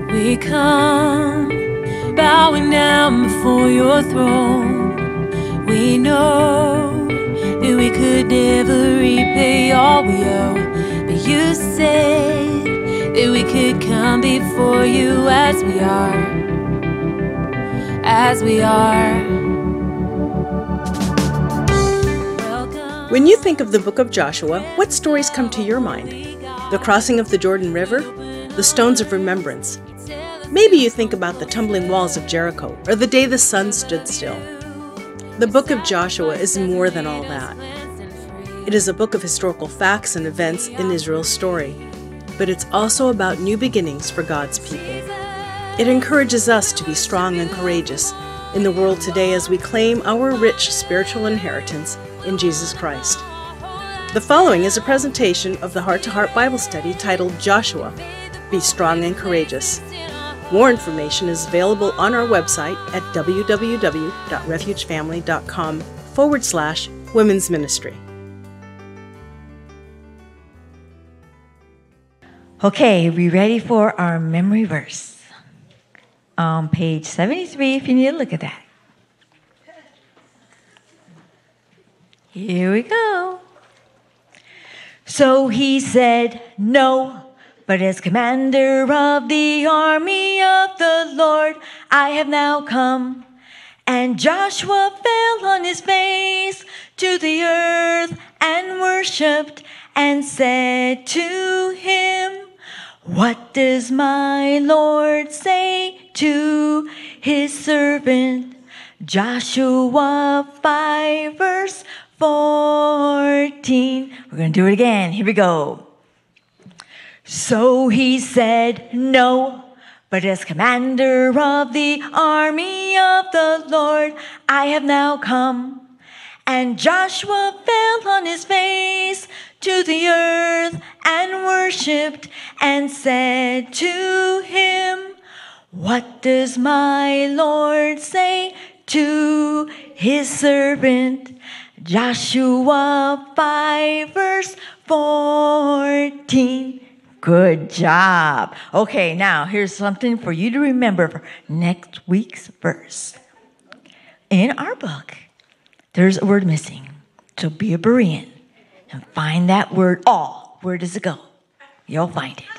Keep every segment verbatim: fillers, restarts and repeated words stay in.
we come, bowing down before your throne. We know that we could never repay all we owe, but you said that we could come before you as we are, as we are. When you think of the book of Joshua, what stories come to your mind? The crossing of the Jordan River? The stones of remembrance? Maybe you think about the tumbling walls of Jericho, or the day the sun stood still. The book of Joshua is more than all that. It is a book of historical facts and events in Israel's story, but it's also about new beginnings for God's people. It encourages us to be strong and courageous in the world today as we claim our rich spiritual inheritance in Jesus Christ. The following is a presentation of the Heart to Heart Bible Study titled Joshua, Be Strong and Courageous. More information is available on our website at www.refugefamily.com forward slash women's ministry. Okay, we ready for our memory verse? On page seventy-three, if you need to look at that. Here we go. So he said, no, but as commander of the army of the Lord, I have now come. And Joshua fell on his face to the earth and worshipped and said to him, what does my Lord say to his servant? Joshua five, verse fourteen. We're going to do it again. Here we go. So he said, no, but as commander of the army of the Lord, I have now come. And Joshua fell on his face to the earth and worshipped and said to him, what does my Lord say to his servant? Joshua five, verse fourteen. Good job. Okay, now here's something for you to remember for next week's verse. In our book, there's a word missing. So be a Berean and find that word all. Where does it go? You'll find it.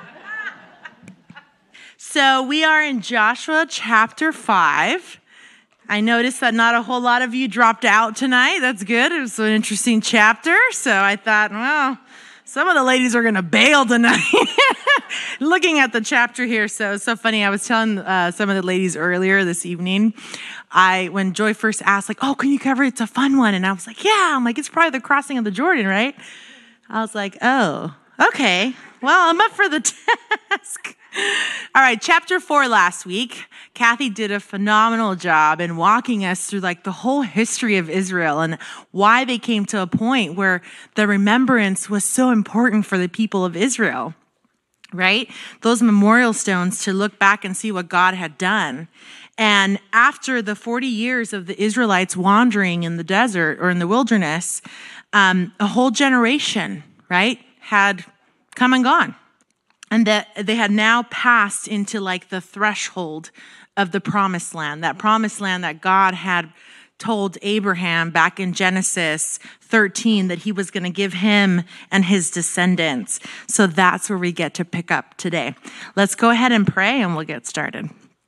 So we are in Joshua chapter five. I noticed that not a whole lot of you dropped out tonight. That's good. It was an interesting chapter. So I thought, well, some of the ladies are going to bail tonight. Looking at the chapter here, so it's so funny. I was telling uh, some of the ladies earlier this evening, I when Joy first asked, like, oh, can you cover it? It's a fun one. And I was like, yeah. I'm like, it's probably the crossing of the Jordan, right? I was like, oh, okay. Well, I'm up for the task. All right, chapter four last week, Kathy did a phenomenal job in walking us through like the whole history of Israel and why they came to a point where the remembrance was so important for the people of Israel, right? Those memorial stones to look back and see what God had done. And after the forty years of the Israelites wandering in the desert or in the wilderness, um, a whole generation, right, had come and gone. And that they had now passed into like the threshold of the promised land, that promised land that God had told Abraham back in Genesis thirteen that he was going to give him and his descendants. So that's where we get to pick up today. Let's go ahead and pray and we'll get started.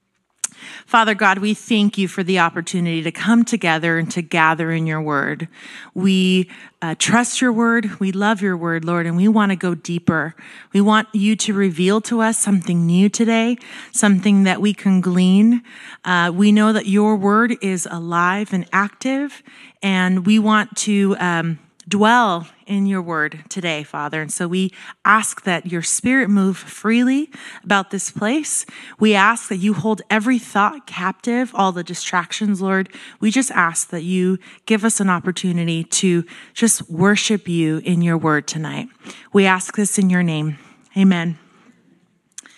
Father God, we thank you for the opportunity to come together and to gather in your word. We uh, trust your word. We love your word, Lord, and we want to go deeper. We want you to reveal to us something new today, something that we can glean. Uh, we know that your word is alive and active, and we want to um, dwell in your word today, Father. And so we ask that your spirit move freely about this place. We ask that you hold every thought captive, all the distractions, Lord. We just ask that you give us an opportunity to just worship you in your word tonight. We ask this in your name. Amen.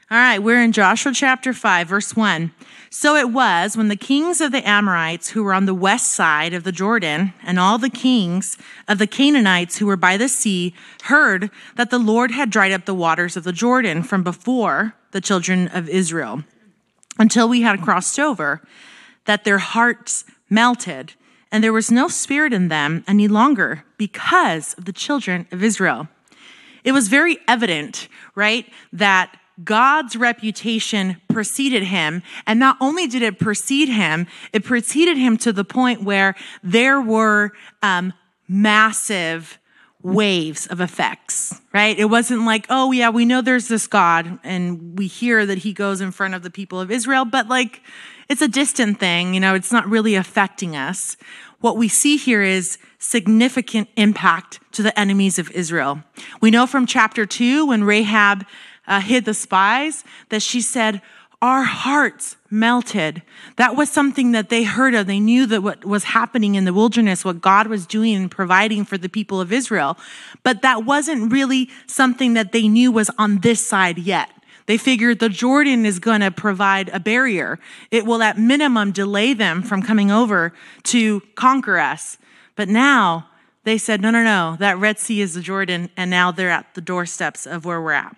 All right, we're in Joshua chapter five, verse one. So it was when the kings of the Amorites who were on the west side of the Jordan and all the kings of the Canaanites who were by the sea heard that the Lord had dried up the waters of the Jordan from before the children of Israel until we had crossed over, that their hearts melted and there was no spirit in them any longer because of the children of Israel. It was very evident, right, that God's reputation preceded him. And not only did it precede him, it preceded him to the point where there were um, massive waves of effects, right? It wasn't like, oh yeah, we know there's this God and we hear that he goes in front of the people of Israel, but like, it's a distant thing, you know, it's not really affecting us. What we see here is significant impact to the enemies of Israel. We know from chapter two, when Rahab Uh, hid the spies, that she said, our hearts melted. That was something that they heard of. They knew that what was happening in the wilderness, what God was doing and providing for the people of Israel. But that wasn't really something that they knew was on this side yet. They figured the Jordan is going to provide a barrier. It will at minimum delay them from coming over to conquer us. But now they said, no, no, no, that Red Sea is the Jordan, and now they're at the doorsteps of where we're at.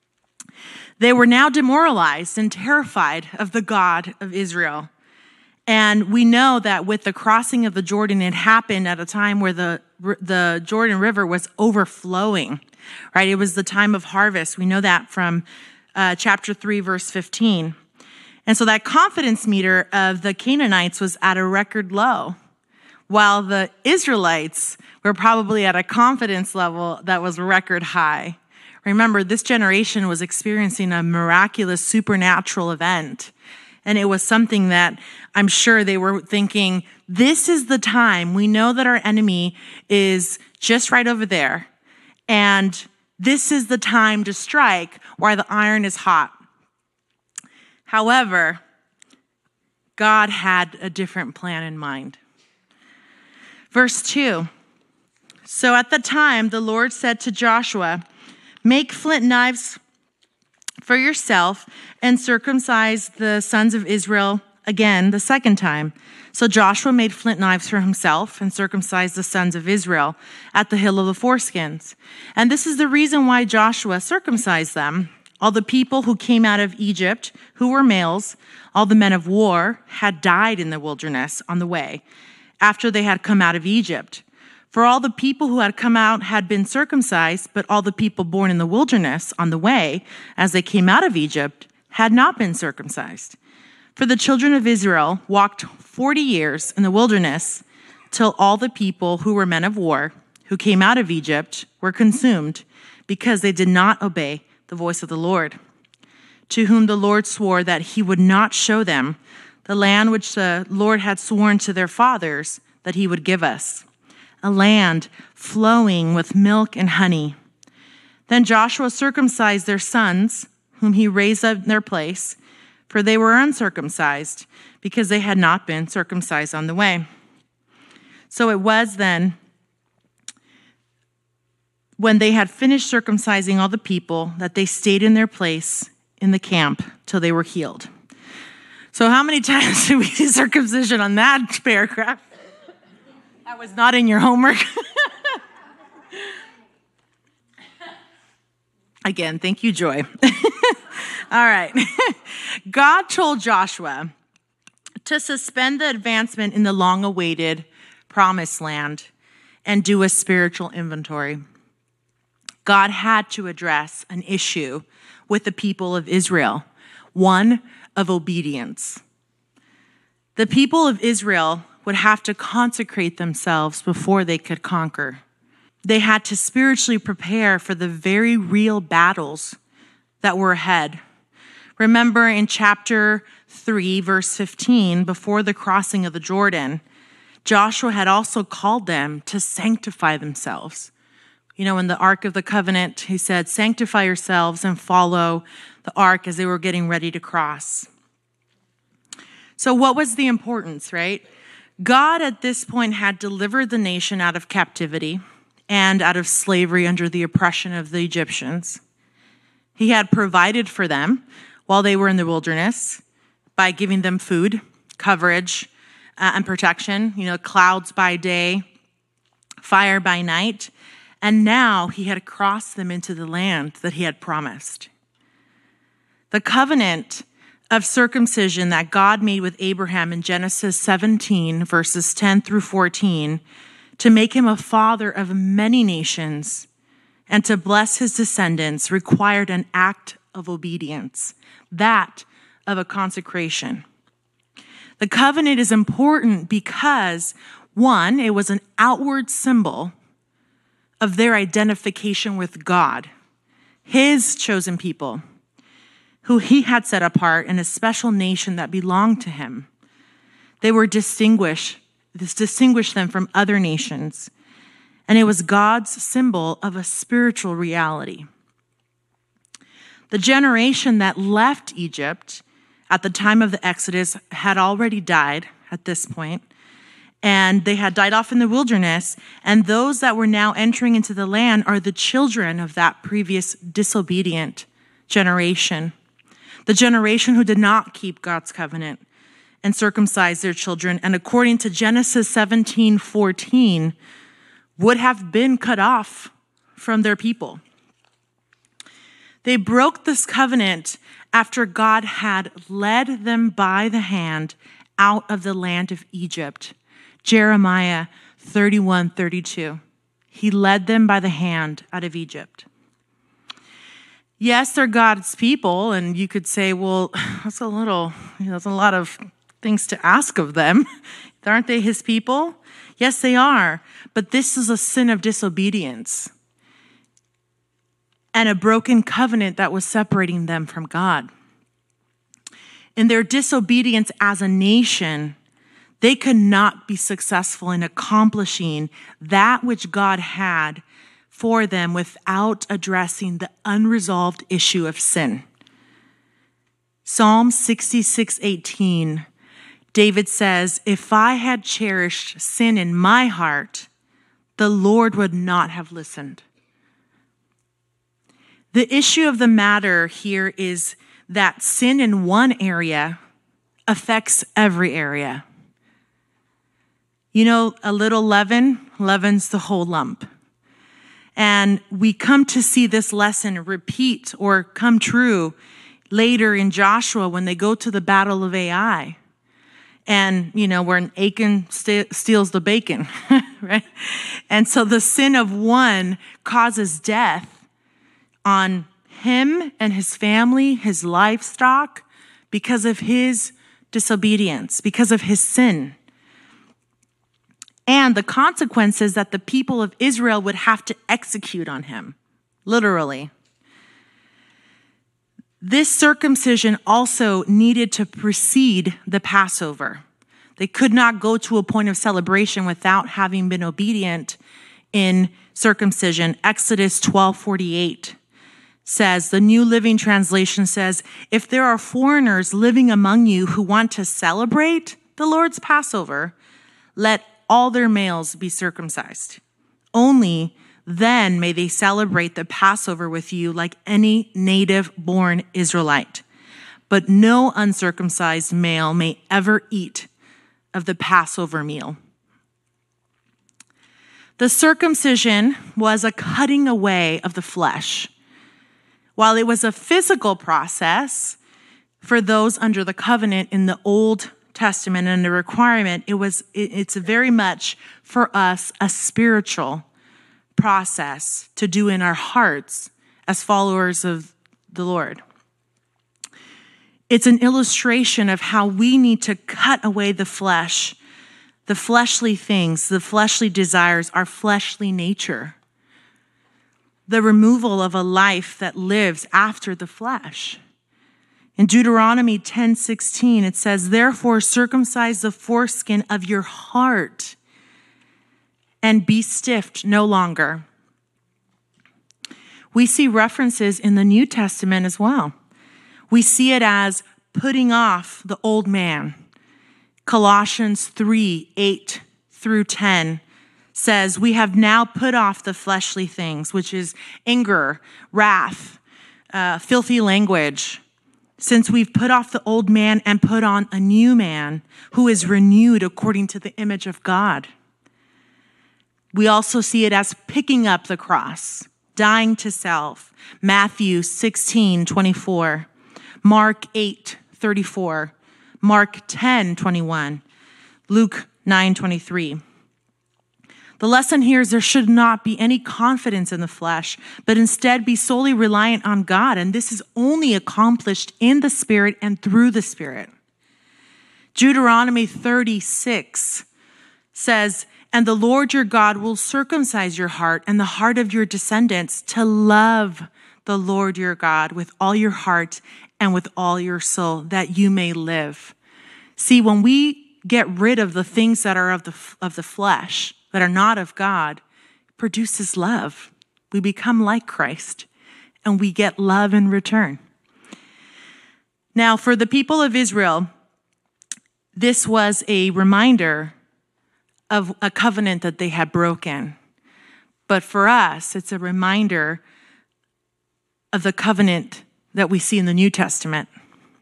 They were now demoralized and terrified of the God of Israel. And we know that with the crossing of the Jordan, it happened at a time where the, the Jordan River was overflowing, right? It was the time of harvest. We know that from uh, chapter three, verse fifteen. And so that confidence meter of the Canaanites was at a record low, while the Israelites were probably at a confidence level that was record high. Remember, this generation was experiencing a miraculous supernatural event. And it was something that I'm sure they were thinking, this is the time. We know that our enemy is just right over there. And this is the time to strike while the iron is hot. However, God had a different plan in mind. Verse two. So at the time, the Lord said to Joshua, make flint knives for yourself and circumcise the sons of Israel again the second time. So Joshua made flint knives for himself and circumcised the sons of Israel at the hill of the foreskins. And this is the reason why Joshua circumcised them. All the people who came out of Egypt, who were males, all the men of war, had died in the wilderness on the way after they had come out of Egypt. For all the people who had come out had been circumcised, but all the people born in the wilderness on the way, as they came out of Egypt, had not been circumcised. For the children of Israel walked forty years in the wilderness till all the people who were men of war, who came out of Egypt, were consumed, because they did not obey the voice of the Lord, to whom the Lord swore that he would not show them the land which the Lord had sworn to their fathers that he would give us, a land flowing with milk and honey. Then Joshua circumcised their sons, whom he raised up in their place, for they were uncircumcised, because they had not been circumcised on the way. So it was then, when they had finished circumcising all the people, that they stayed in their place in the camp till they were healed. So how many times did we see circumcision on that paragraph? That was not in your homework. Again, thank you, Joy. All right. God told Joshua to suspend the advancement in the long-awaited promised land and do a spiritual inventory. God had to address an issue with the people of Israel, one of obedience. The people of Israel would have to consecrate themselves before they could conquer. They had to spiritually prepare for the very real battles that were ahead. Remember in chapter three, verse fifteen, before the crossing of the Jordan, Joshua had also called them to sanctify themselves. You know, in the Ark of the Covenant, he said, sanctify yourselves and follow the ark as they were getting ready to cross. So what was the importance, right? God at this point had delivered the nation out of captivity and out of slavery under the oppression of the Egyptians. He had provided for them while they were in the wilderness by giving them food, coverage, uh, and protection, you know, clouds by day, fire by night. And now he had crossed them into the land that he had promised. The covenant of circumcision that God made with Abraham in Genesis seventeen, verses ten through fourteen, to make him a father of many nations and to bless his descendants, required an act of obedience, that of a consecration. The covenant is important because, one, it was an outward symbol of their identification with God, his chosen people, who he had set apart in a special nation that belonged to him. They were distinguished, this distinguished them from other nations, and it was God's symbol of a spiritual reality. The generation that left Egypt at the time of the Exodus had already died at this point, and they had died off in the wilderness, and those that were now entering into the land are the children of that previous disobedient generation, the generation who did not keep God's covenant and circumcise their children, and according to Genesis seventeen fourteen, would have been cut off from their people. They broke this covenant after God had led them by the hand out of the land of Egypt. Jeremiah thirty-one thirty-two. He led them by the hand out of Egypt. Yes, they're God's people, and you could say, well, that's a little, you know, that's a lot of things to ask of them. Aren't they his people? Yes, they are. But this is a sin of disobedience and a broken covenant that was separating them from God. In their disobedience as a nation, they could not be successful in accomplishing that which God had for them without addressing the unresolved issue of sin. Psalm sixty-six eighteen, David says, "If I had cherished sin in my heart, the Lord would not have listened." The issue of the matter here is that sin in one area affects every area. You know, a little leaven leavens the whole lump. And we come to see this lesson repeat or come true later in Joshua when they go to the battle of Ai. And, you know, where Achan st- steals the bacon, right? And so the sin of one causes death on him and his family, his livestock, because of his disobedience, because of his sin. And the consequences that the people of Israel would have to execute on him, literally. This circumcision also needed to precede the Passover. They could not go to a point of celebration without having been obedient in circumcision. Exodus twelve forty-eight says, the New Living Translation says, "If there are foreigners living among you who want to celebrate the Lord's Passover, let all their males be circumcised. Only then may they celebrate the Passover with you like any native-born Israelite. But no uncircumcised male may ever eat of the Passover meal." The circumcision was a cutting away of the flesh. While it was a physical process for those under the covenant in the Old Testament and the requirement, it was it's very much for us a spiritual process to do in our hearts as followers of the Lord. It's an illustration of how we need to cut away the flesh, the fleshly things, the fleshly desires, our fleshly nature, the removal of a life that lives after the flesh. In Deuteronomy ten sixteen, it says, "Therefore circumcise the foreskin of your heart and be stiff no longer." We see references in the New Testament as well. We see it as putting off the old man. Colossians three eight through ten says, "We have now put off the fleshly things," which is anger, wrath, uh, filthy language. Since we've put off the old man and put on a new man who is renewed according to the image of God. We also see it as picking up the cross, dying to self. Matthew sixteen twenty-four, Mark eight thirty-four, Mark ten twenty-one, Luke nine twenty-three. The lesson here is there should not be any confidence in the flesh, but instead be solely reliant on God. And this is only accomplished in the Spirit and through the Spirit. Deuteronomy thirty-six says, "And the Lord your God will circumcise your heart and the heart of your descendants to love the Lord your God with all your heart and with all your soul, that you may live." See, when we get rid of the things that are of the of the flesh, that are not of God, it produces love. We become like Christ, and we get love in return. Now, for the people of Israel, this was a reminder of a covenant that they had broken. But for us, it's a reminder of the covenant that we see in the New Testament.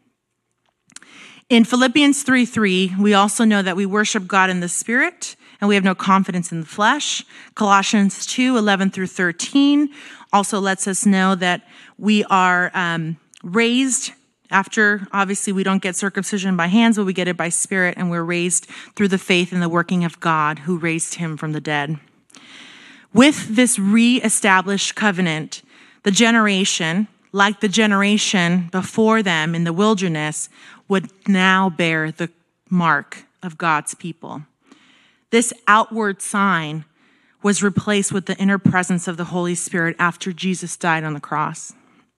In Philippians three three, we also know that we worship God in the Spirit, and we have no confidence in the flesh. Colossians two eleven through thirteen also lets us know that we are um, raised after, obviously, we don't get circumcision by hands, but we get it by Spirit, and we're raised through the faith and the working of God who raised him from the dead. With this re-established covenant, the generation, like the generation before them in the wilderness, would now bear the mark of God's people. This outward sign was replaced with the inner presence of the Holy Spirit after Jesus died on the cross.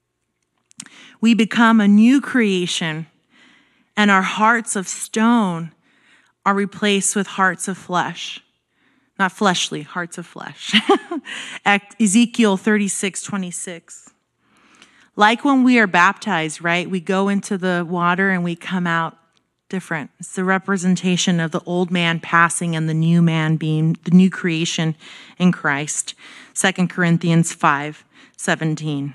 We become a new creation, and our hearts of stone are replaced with hearts of flesh. Not fleshly, hearts of flesh. Ezekiel thirty-six twenty-six. Like when we are baptized, right? We go into the water and we come out different. It's the representation of the old man passing and the new man being the new creation in Christ. Second Corinthians five seventeen.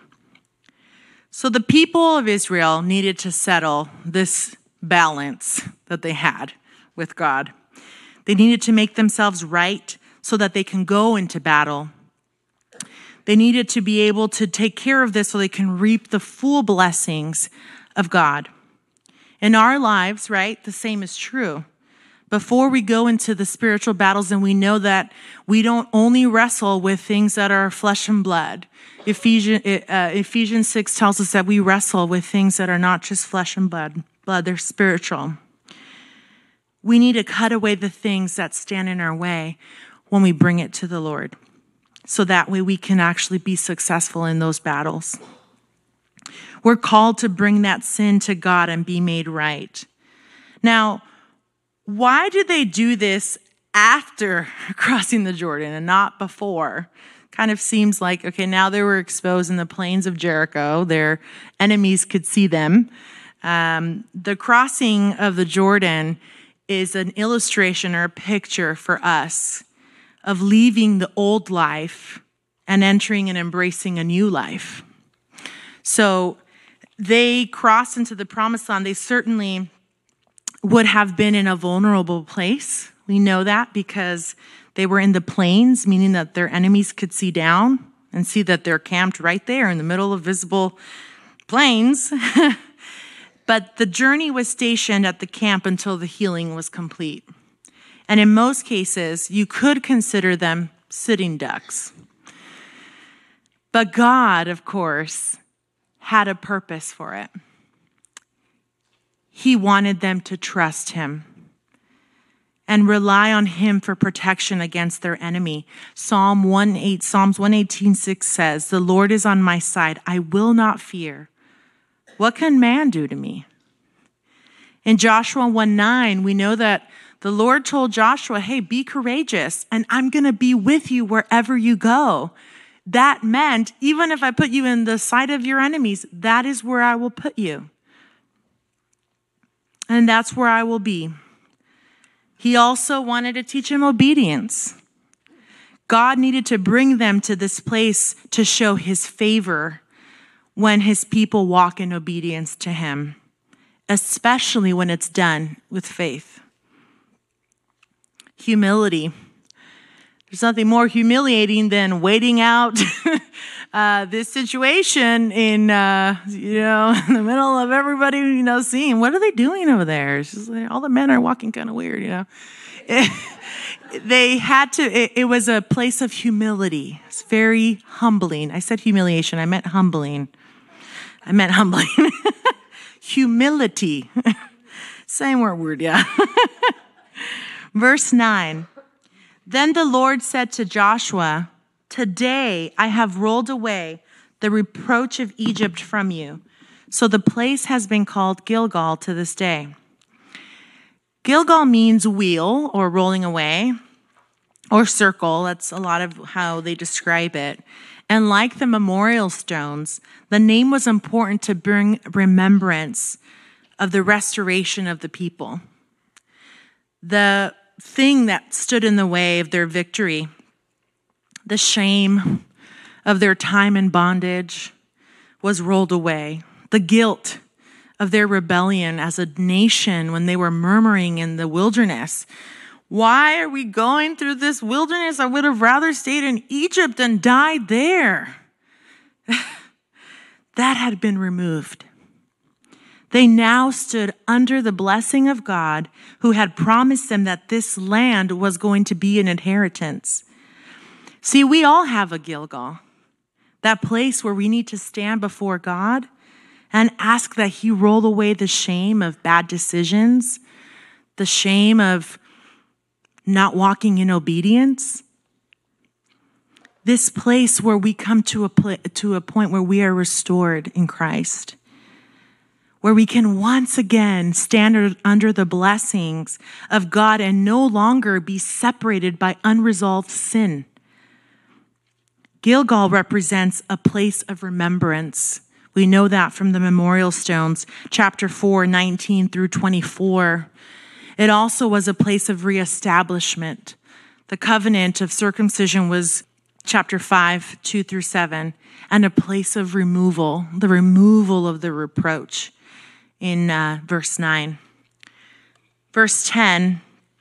So the people of Israel needed to settle this balance that they had with God. They needed to make themselves right so that they can go into battle. They needed to be able to take care of this so they can reap the full blessings of God. In our lives, right, the same is true. Before we go into the spiritual battles, and we know that we don't only wrestle with things that are flesh and blood. Ephesians, uh, Ephesians six tells us that we wrestle with things that are not just flesh and blood, blood, they're spiritual. We need to cut away the things that stand in our way when we bring it to the Lord, so that way we can actually be successful in those battles. We're called to bring that sin to God and be made right. Now, why did they do this after crossing the Jordan and not before? Kind of seems like, okay, now they were exposed in the plains of Jericho. Their enemies could see them. Um, the crossing of the Jordan is an illustration or a picture for us of leaving the old life and entering and embracing a new life. So they crossed into the promised land. They certainly would have been in a vulnerable place. We know that because they were in the plains, meaning that their enemies could see down and see that they're camped right there in the middle of visible plains. But the journey was stationed at the camp until the healing was complete. And in most cases, you could consider them sitting ducks. But God, of course, had a purpose for it. He wanted them to trust him and rely on him for protection against their enemy. Psalm one eight, Psalms one eighteen six says, "The Lord is on my side. I will not fear. What can man do to me?" In Joshua one nine, we know that the Lord told Joshua, hey, be courageous, and I'm going to be with you wherever you go. That meant, even if I put you in the sight of your enemies, that is where I will put you. And that's where I will be. He also wanted to teach him obedience. God needed to bring them to this place to show his favor when his people walk in obedience to him, especially when it's done with faith. Humility. There's nothing more humiliating than waiting out uh, this situation in, uh, you know, in the middle of everybody, you know, seeing, what are they doing over there? It's just like, all the men are walking kind of weird, you know. It, they had to, it, it was a place of humility. It's very humbling. I said humiliation. I meant humbling. I meant humbling. Humility. Same word, yeah. Verse nine. Then the Lord said to Joshua, today I have rolled away the reproach of Egypt from you. So the place has been called Gilgal to this day. Gilgal means wheel or rolling away or circle. That's a lot of how they describe it. And like the memorial stones, the name was important to bring remembrance of the restoration of the people. The thing that stood in the way of their victory, the shame of their time in bondage, was rolled away. The guilt of their rebellion as a nation when they were murmuring in the wilderness. Why are we going through this wilderness? I would have rather stayed in Egypt and died there. That had been removed. They now stood under the blessing of God, who had promised them that this land was going to be an inheritance. See, we all have a Gilgal, that place where we need to stand before God and ask that he roll away the shame of bad decisions, the shame of not walking in obedience. This place where we come to a pl- to a point where we are restored in Christ, where we can once again stand under the blessings of God and no longer be separated by unresolved sin. Gilgal represents a place of remembrance. We know that from the memorial stones, chapter four, nineteen through twenty-four. It also was a place of reestablishment. The covenant of circumcision was chapter five, two through seven, and a place of removal, the removal of the reproach in uh, verse nine. Verse ten.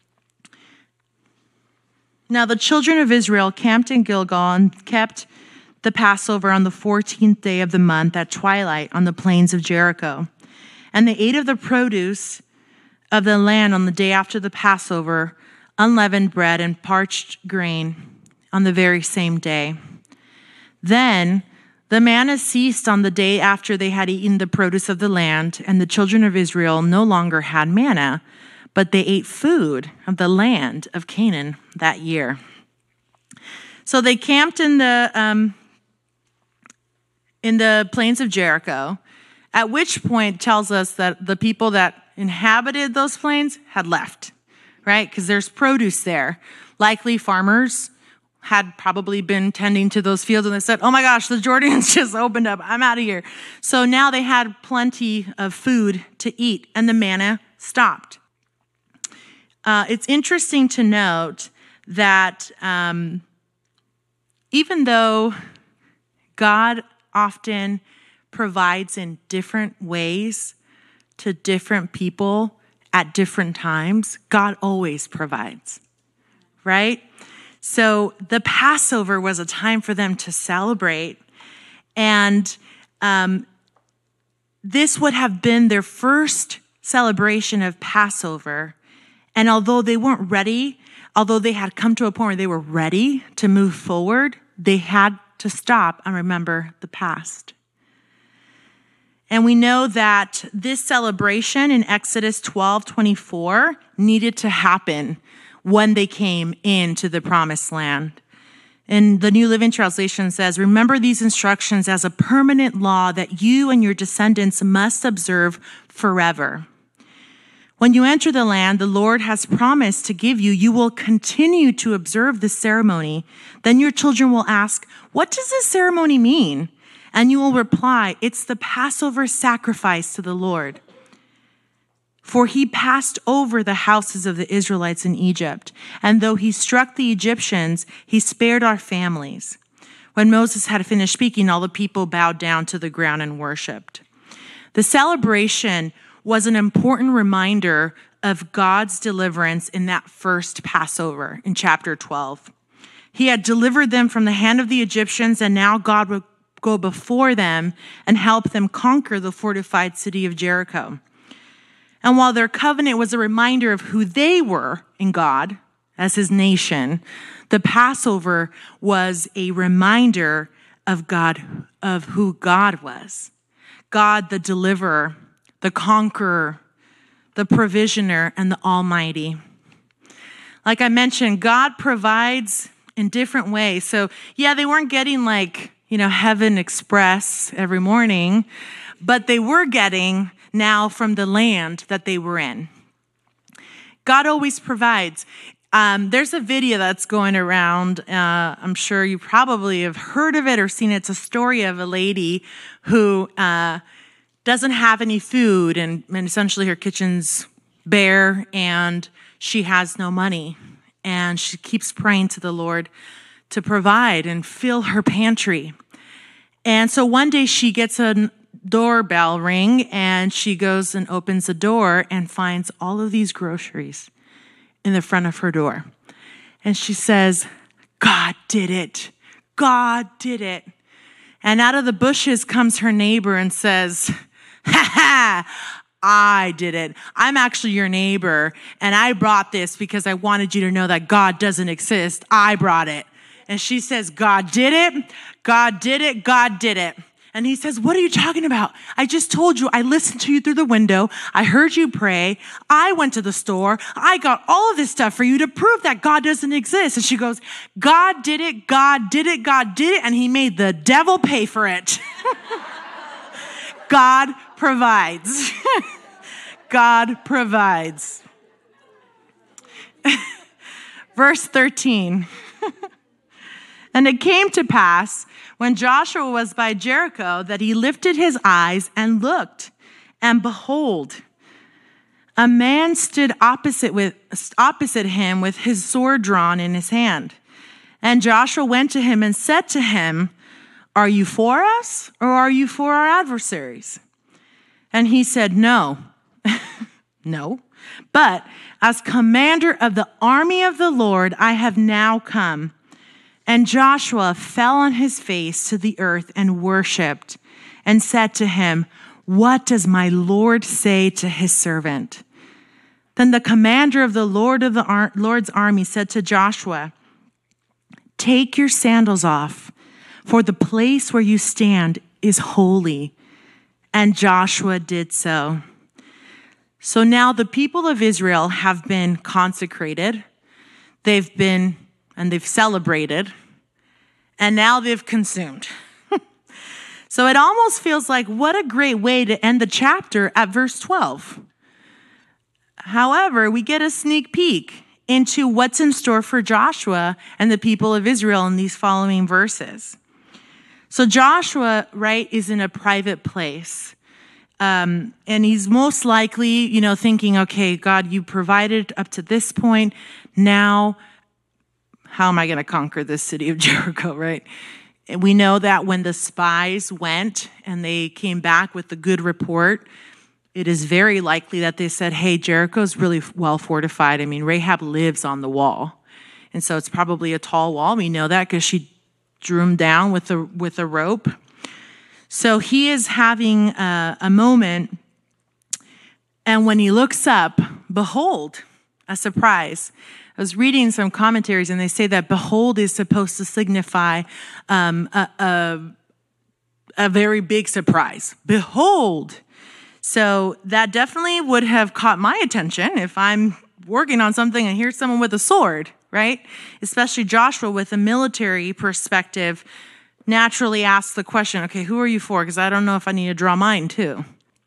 Now the children of Israel camped in Gilgal and kept the Passover on the fourteenth day of the month at twilight on the plains of Jericho. And they ate of the produce of the land on the day after the Passover, unleavened bread and parched grain on the very same day. Then the manna ceased on the day after they had eaten the produce of the land, and the children of Israel no longer had manna, but they ate food of the land of Canaan that year. So they camped in the um, in the plains of Jericho, at which point tells us that the people that inhabited those plains had left, right? Because there's produce there. Likely farmers had probably been tending to those fields and they said, oh my gosh, the Jordans just opened up. I'm out of here. So now they had plenty of food to eat and the manna stopped. Uh, it's interesting to note that um, even though God often provides in different ways to different people at different times, God always provides, right? So the Passover was a time for them to celebrate, and um, this would have been their first celebration of Passover. And although they weren't ready, although they had come to a point where they were ready to move forward, they had to stop and remember the past. And we know that this celebration in Exodus twelve twenty-four needed to happen when they came into the promised land. And the New Living Translation says, remember these instructions as a permanent law that you and your descendants must observe forever. When you enter the land the Lord has promised to give you, you will continue to observe this ceremony. Then your children will ask, what does this ceremony mean? And you will reply, it's the Passover sacrifice to the Lord. For he passed over the houses of the Israelites in Egypt, and though he struck the Egyptians, he spared our families. When Moses had finished speaking, all the people bowed down to the ground and worshiped. The celebration was an important reminder of God's deliverance in that first Passover in chapter twelve. He had delivered them from the hand of the Egyptians, and now God would go before them and help them conquer the fortified city of Jericho. And while their covenant was a reminder of who they were in God as his nation, the Passover was a reminder of God, of who God was. God, the deliverer, the conqueror, the provisioner, and the almighty. Like I mentioned, God provides in different ways. So yeah, they weren't getting like, you know, Heaven Express every morning, but they were getting now from the land that they were in. God always provides. Um, there's a video that's going around. Uh, I'm sure you probably have heard of it or seen it. It's a story of a lady who uh, doesn't have any food, and, and essentially her kitchen's bare, and she has no money. And she keeps praying to the Lord to provide and fill her pantry. And so one day she gets a doorbell ring, and she goes and opens the door and finds all of these groceries in the front of her door. And she says, God did it. God did it. And out of the bushes comes her neighbor and says, ha ha, I did it. I'm actually your neighbor, and I brought this because I wanted you to know that God doesn't exist. I brought it. And she says, God did it. God did it. God did it. And he says, what are you talking about? I just told you, I listened to you through the window. I heard you pray. I went to the store. I got all of this stuff for you to prove that God doesn't exist. And she goes, God did it. God did it. God did it. And he made the devil pay for it. God provides. God provides. Verse thirteen. And it came to pass when Joshua was by Jericho that he lifted his eyes and looked, and behold, a man stood opposite with opposite him with his sword drawn in his hand. And Joshua went to him and said to him, are you for us or are you for our adversaries? And he said, no, no, but as commander of the army of the Lord, I have now come. And Joshua fell on his face to the earth and worshiped and said to him, what does my Lord say to his servant? Then the commander of the Lord of the ar- Lord's army said to Joshua, take your sandals off, for the place where you stand is holy. And Joshua did so. So now the people of Israel have been consecrated. They've been and they've celebrated, and now they've consumed. So it almost feels like what a great way to end the chapter at verse twelve. However, we get a sneak peek into what's in store for Joshua and the people of Israel in these following verses. So Joshua, right, is in a private place. Um, and he's most likely, you know, thinking, okay, God, you provided up to this point. Now, how am I going to conquer this city of Jericho, right? And we know that when the spies went and they came back with the good report, it is very likely that they said, hey, Jericho's really well fortified. I mean, Rahab lives on the wall. And so it's probably a tall wall. We know that because she drew him down with a, with a rope. So he is having a, a moment. And when he looks up, behold, a surprise. I was reading some commentaries, and they say that behold is supposed to signify um, a, a, a very big surprise. Behold. So that definitely would have caught my attention if I'm working on something and here's someone with a sword, right? Especially Joshua with a military perspective naturally asks the question, okay, who are you for? Because I don't know if I need to draw mine too.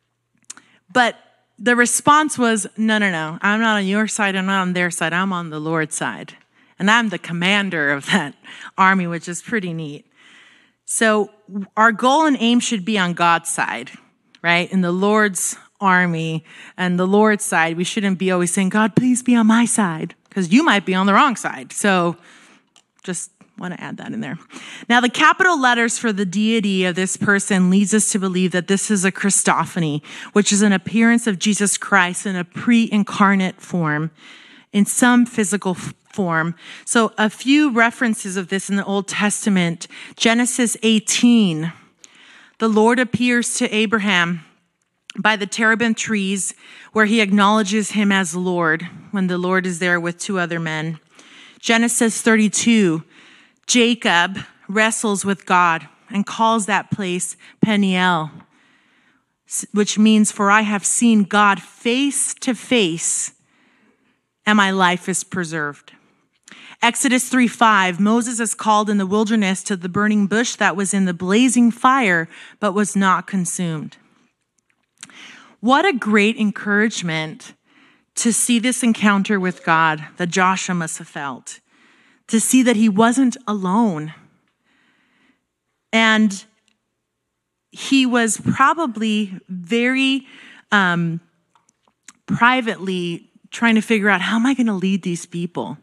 But the response was, no, no, no. I'm not on your side. I'm not on their side. I'm on the Lord's side. And I'm the commander of that army, which is pretty neat. So our goal and aim should be on God's side, right? In the Lord's army and the Lord's side, we shouldn't be always saying, God, please be on my side, because you might be on the wrong side. So just I want to add that in there. Now, the capital letters for the deity of this person leads us to believe that this is a Christophany, which is an appearance of Jesus Christ in a pre-incarnate form, in some physical f- form. So a few references of this in the Old Testament. Genesis eighteen, the Lord appears to Abraham by the terebinth trees where he acknowledges him as Lord when the Lord is there with two other men. Genesis thirty-two, Jacob wrestles with God and calls that place Peniel, which means, for I have seen God face to face, and my life is preserved. Exodus three five, Moses is called in the wilderness to the burning bush that was in the blazing fire, but was not consumed. What a great encouragement to see this encounter with God that Joshua must have felt, to see that he wasn't alone. And he was probably very um, privately trying to figure out, how am I going to lead these people?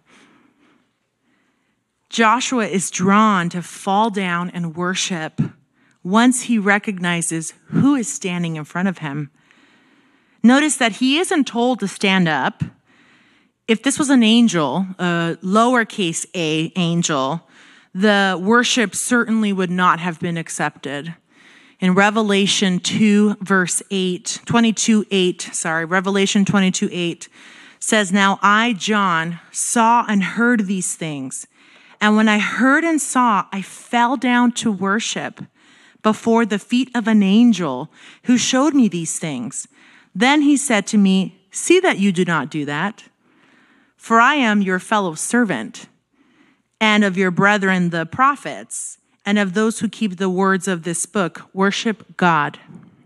Joshua is drawn to fall down and worship once he recognizes who is standing in front of him. Notice that he isn't told to stand up. If this was an angel, a lowercase a angel, the worship certainly would not have been accepted. In Revelation two, verse eight, twenty-two, eight, sorry, Revelation twenty-two, eight says, now I, John, saw and heard these things. And when I heard and saw, I fell down to worship before the feet of an angel who showed me these things. Then he said to me, see that you do not do that, for I am your fellow servant and of your brethren, the prophets, and of those who keep the words of this book. Worship God.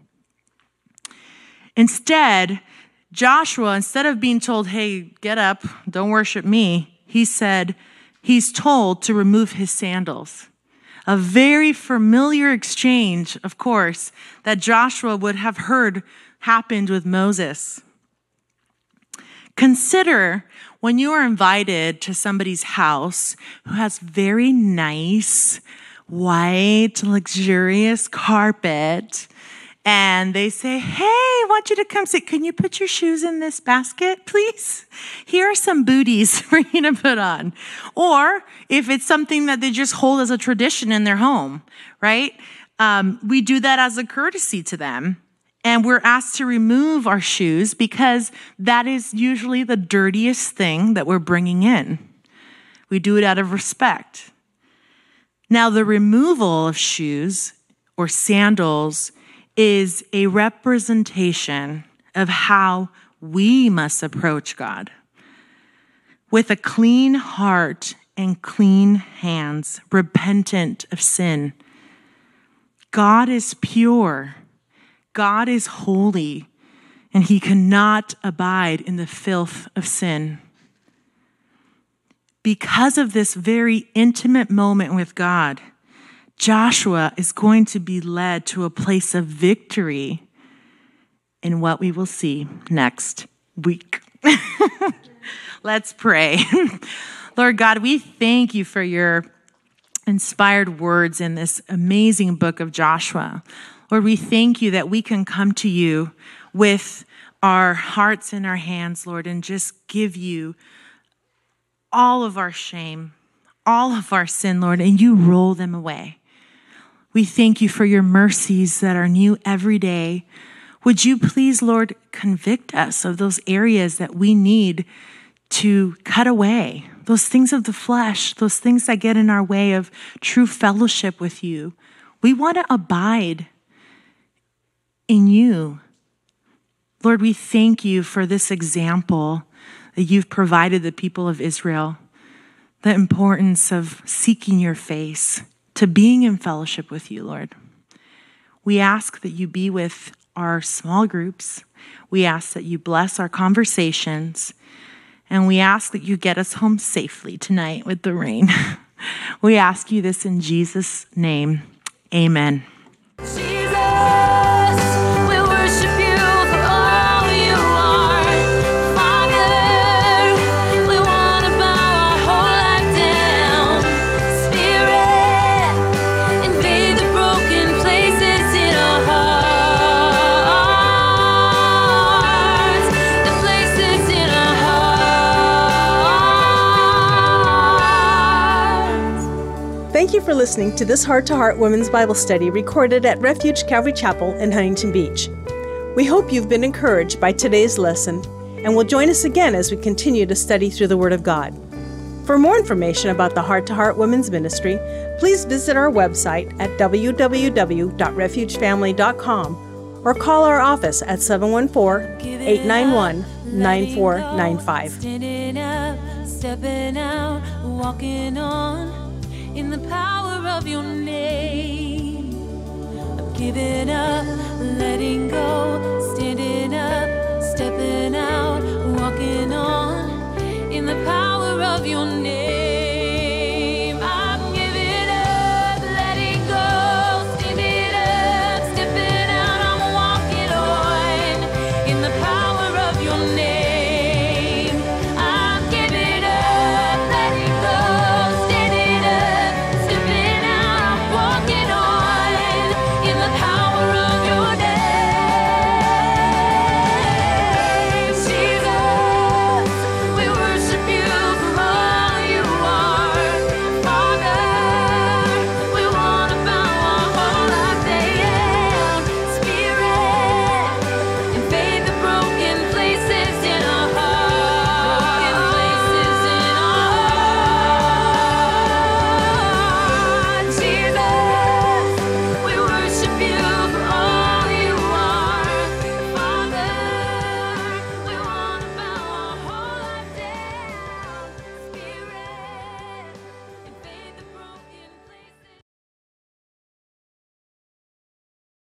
Instead, Joshua, instead of being told, hey, get up, don't worship me, he said, he's told to remove his sandals. A very familiar exchange, of course, that Joshua would have heard happened with Moses. Consider when you are invited to somebody's house who has very nice, white, luxurious carpet, and they say, hey, I want you to come sit. Can you put your shoes in this basket, please? Here are some booties for you to put on. Or if it's something that they just hold as a tradition in their home, right? Um, we do that as a courtesy to them. And we're asked to remove our shoes because that is usually the dirtiest thing that we're bringing in. We do it out of respect. Now, the removal of shoes or sandals is a representation of how we must approach God. With a clean heart and clean hands, repentant of sin. God is pure. God is holy, and he cannot abide in the filth of sin. Because of this very intimate moment with God, Joshua is going to be led to a place of victory in what we will see next week. Let's pray. Lord God, we thank you for your inspired words in this amazing book of Joshua. Lord, we thank you that we can come to you with our hearts in our hands, Lord, and just give you all of our shame, all of our sin, Lord, and you roll them away. We thank you for your mercies that are new every day. Would you please, Lord, convict us of those areas that we need to cut away, those things of the flesh, those things that get in our way of true fellowship with you. We want to abide in you. Lord, we thank you for this example that you've provided the people of Israel, the importance of seeking your face, to being in fellowship with you, Lord. We ask that you be with our small groups. We ask that you bless our conversations, and we ask that you get us home safely tonight with the rain. We ask you this in Jesus' name. Amen. Father, we wanna bow our whole life down. Spirit for listening to this Heart to Heart Women's Bible Study recorded at Refuge Calvary Chapel in Huntington Beach. We hope you've been encouraged by today's lesson and will join us again as we continue to study through the Word of God. For more information about the Heart to Heart Women's Ministry, please visit our website at w w w dot refuge family dot com or call our office at seven one four, eight nine one, nine four nine five. Standing up, stepping out, walking on in the power of your name. I'm giving up, letting go, standing up, stepping out, walking on in the power of your name.